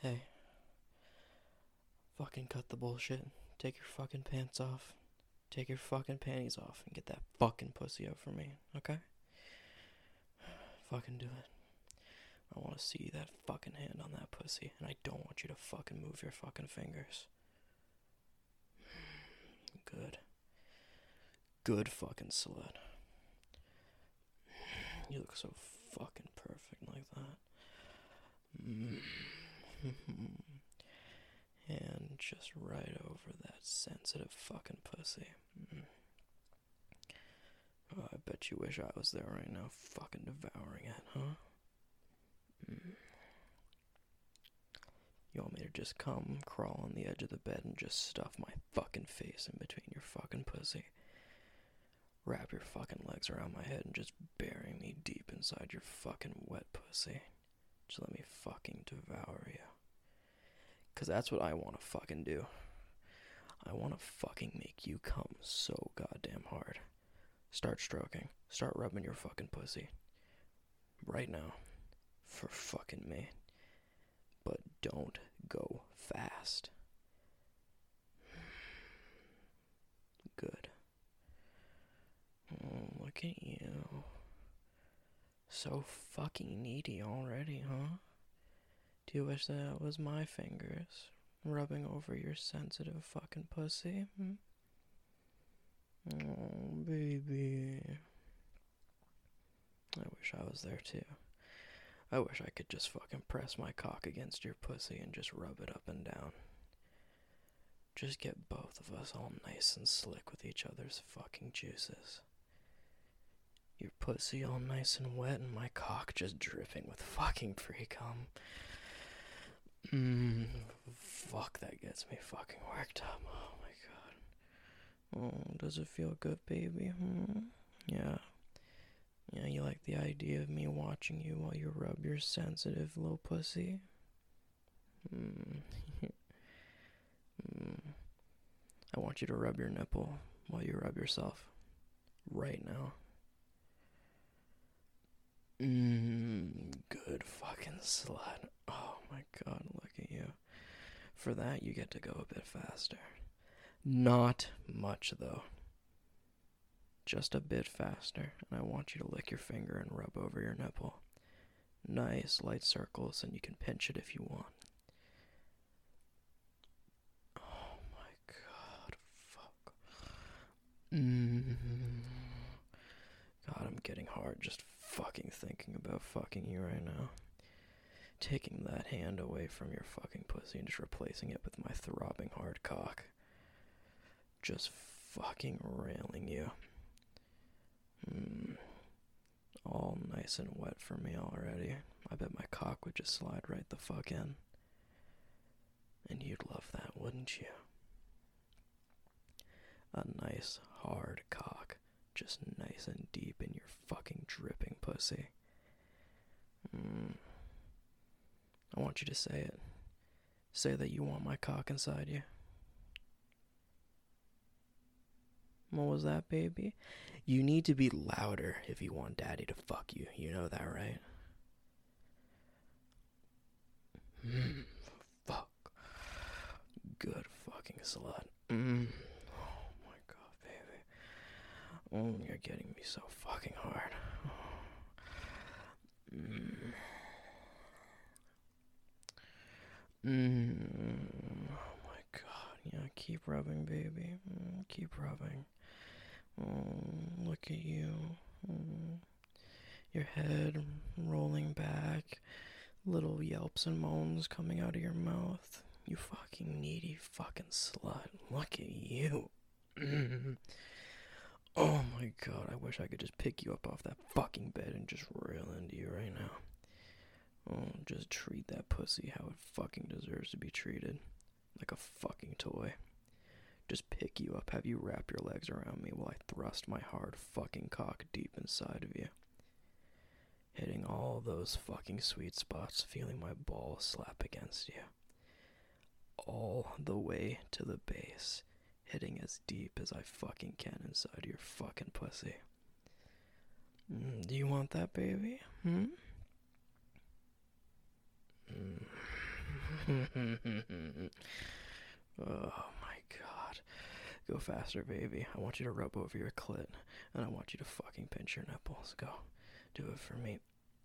Hey, fucking cut the bullshit. Take your fucking pants off. Take your fucking panties off and get that fucking pussy out for me, okay? Fucking do it. I want to see that fucking hand on that pussy, and I don't want you to fucking move your fucking fingers. Good. Good fucking slut. You look so fucking perfect like that. And just right over that sensitive fucking pussy. Oh, I bet you wish I was there right now fucking devouring it, huh? You want me to just come, crawl on the edge of the bed and just stuff my fucking face in between your fucking pussy? Wrap your fucking legs around my head and just bury me deep inside your fucking wet pussy. Just let me fucking devour you. 'Cause that's what I want to fucking do. I want to fucking make you come so goddamn hard. Start stroking. Start rubbing your fucking pussy. Right now. For fucking me. But don't go fast. Good. Oh, look at you. So fucking needy already, huh? Do you wish that was my fingers rubbing over your sensitive fucking pussy? Oh, baby. I wish I was there too. I wish I could just fucking press my cock against your pussy and just rub it up and down. Just get both of us all nice and slick with each other's fucking juices. Your pussy all nice and wet and my cock just dripping with fucking pre-cum. Fuck, that gets me fucking worked up. Oh my god. Oh, does it feel good, baby? Yeah. Yeah, you like the idea of me watching you while you rub your sensitive little pussy? I want you to rub your nipple while you rub yourself. Right now. Good fucking slut. Oh my god, look at you. For that, you get to go a bit faster. Not much, though. Just a bit faster, and I want you to lick your finger and rub over your nipple. Nice light circles, and you can pinch it if you want. Oh my god, fuck. God, I'm getting hard just fucking thinking about fucking you right now. Taking that hand away from your fucking pussy and just replacing it with my throbbing hard cock. Just fucking railing you. All nice and wet for me already. I bet my cock would just slide right the fuck in. And you'd love that, wouldn't you? A nice hard cock, just nice and deep in your fucking dripping pussy. I want you to say it. Say that you want my cock inside you. What was that, baby? You need to be louder if you want daddy to fuck you. You know that, right? Fuck. Good fucking slut. Oh my god, baby. Oh, you're getting me so fucking hard. Oh my god. Yeah, keep rubbing, baby. Keep rubbing. Oh, look at you. Your head rolling back. Little yelps and moans coming out of your mouth. You fucking needy fucking slut. Look at you. Oh my god, I wish I could just pick you up off that fucking bed and just rail into you right now. Oh, just treat that pussy how it fucking deserves to be treated. Like a fucking toy. Just pick you up, have you wrap your legs around me while I thrust my hard fucking cock deep inside of you. Hitting all those fucking sweet spots, feeling my balls slap against you. All the way to the base, hitting as deep as I fucking can inside your fucking pussy. Do you want that, baby? Oh my god. Go faster, baby. I want you to rub over your clit, and I want you to fucking pinch your nipples. Go. Do it for me.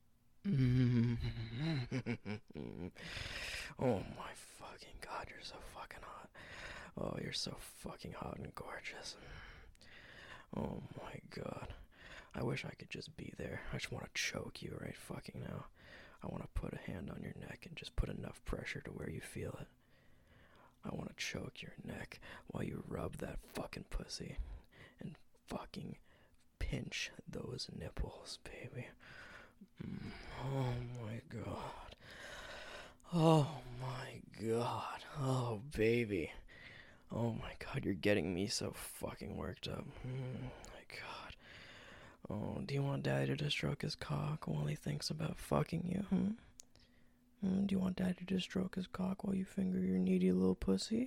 Oh my fucking god, you're so fucking hot. Oh, you're so fucking hot and gorgeous. Oh my god. I wish I could just be there. I just want to choke you right fucking now. I want to put a hand on your neck and just put enough pressure to where you feel it. I want to choke your neck while you rub that fucking pussy and fucking pinch those nipples, baby. Oh my god. Oh my god. Oh, baby. Oh my god, you're getting me so fucking worked up. My god. Oh, do you want Daddy to stroke his cock while he thinks about fucking you? Do you want Daddy to stroke his cock while you finger your needy little pussy?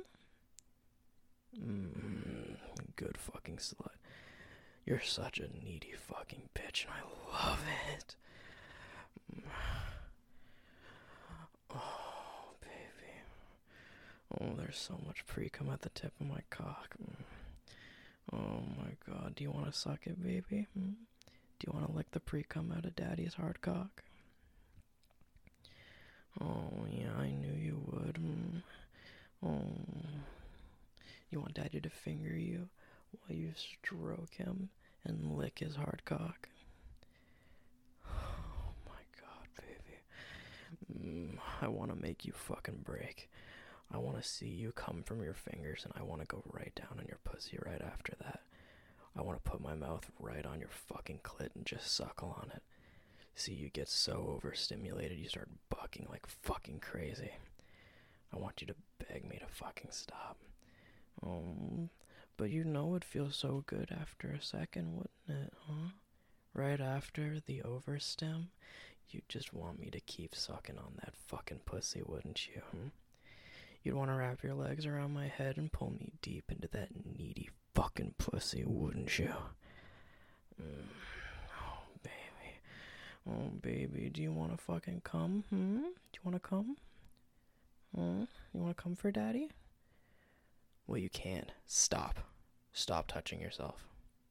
Good fucking slut. You're such a needy fucking bitch, and I love it. Oh, baby. Oh, there's so much pre-cum at the tip of my cock. Oh my god, do you want to suck it, baby? Do you want to lick the pre-cum out of Daddy's hard cock? Oh, yeah, I knew you would. Oh, you want Daddy to finger you while you stroke him and lick his hard cock? Oh my god, baby. I want to make you fucking break. I want to see you come from your fingers, and I want to go right down on your pussy right after that. I want to put my mouth right on your fucking clit and just suckle on it. See you get so overstimulated you start bucking like fucking crazy. I want you to beg me to fucking stop. But you know it feels so good after a second, wouldn't it, huh? Right after the overstim, you'd just want me to keep sucking on that fucking pussy, wouldn't you? You'd want to wrap your legs around my head and pull me deep into that needy fucking pussy, wouldn't you? Oh, baby. Oh, baby, do you want to fucking come? Do you want to come? You want to come for Daddy? Well, you can't. Stop. Stop touching yourself.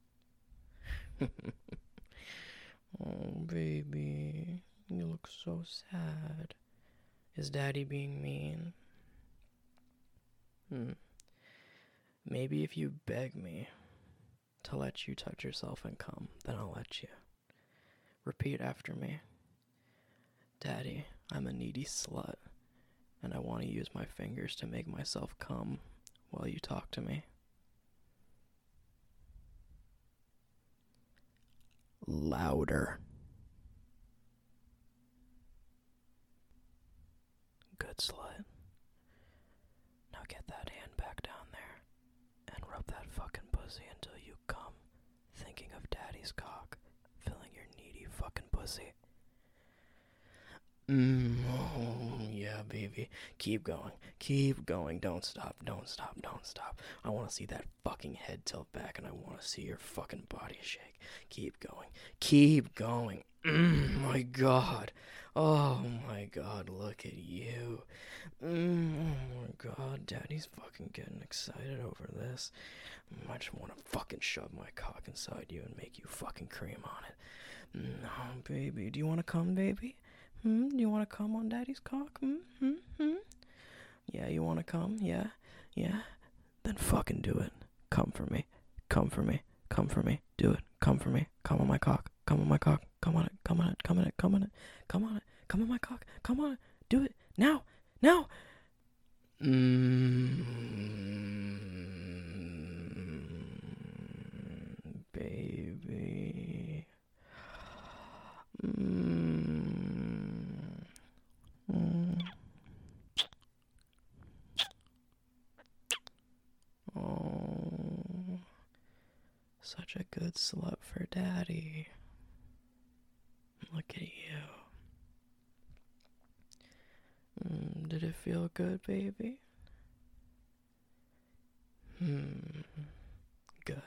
Oh, baby. You look so sad. Is Daddy being mean? Maybe if you beg me to let you touch yourself and come, then I'll let you. Repeat after me. Daddy, I'm a needy slut, and I want to use my fingers to make myself come while you talk to me. Louder. Good slut. Now get that hand back down there and rub that fucking pussy until you come, thinking of Daddy's cock filling your needy fucking pussy. Yeah, baby. Keep going. Keep going. Don't stop. Don't stop. Don't stop. I want to see that fucking head tilt back, and I want to see your fucking body shake. Keep going. Keep going. My god. Oh my god, look at you. Oh my god, Daddy's fucking getting excited over this. I just want to fucking shove my cock inside you and make you fucking cream on it. No, baby. Do you want to come, baby? Do you want to come on Daddy's cock? Yeah, you want to come? Yeah? Then fucking do it. Come for me. Come for me. Come for me. Do it. Come for me. Come on my cock. Come on my cock. Come on it. Come on it. Come on it. Come on it. Come on it. Come on my cock. Come on it. Do it. Now. Now. Baby. Oh, such a good slut for Daddy. Look at you. Did it feel good, baby? Good.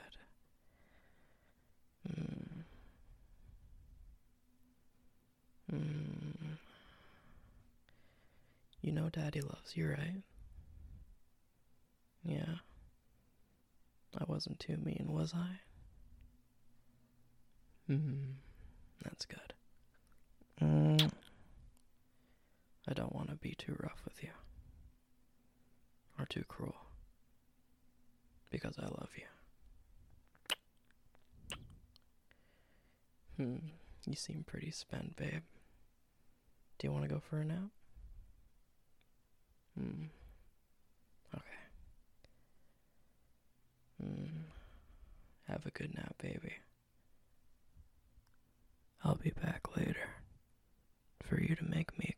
You know Daddy loves you, right? Yeah. I wasn't too mean, was I? That's good. I don't want to be too rough with you. Or too cruel. Because I love you. You seem pretty spent, babe. Do you want to go for a nap? Okay. Have a good nap, baby. I'll be back later for you to make me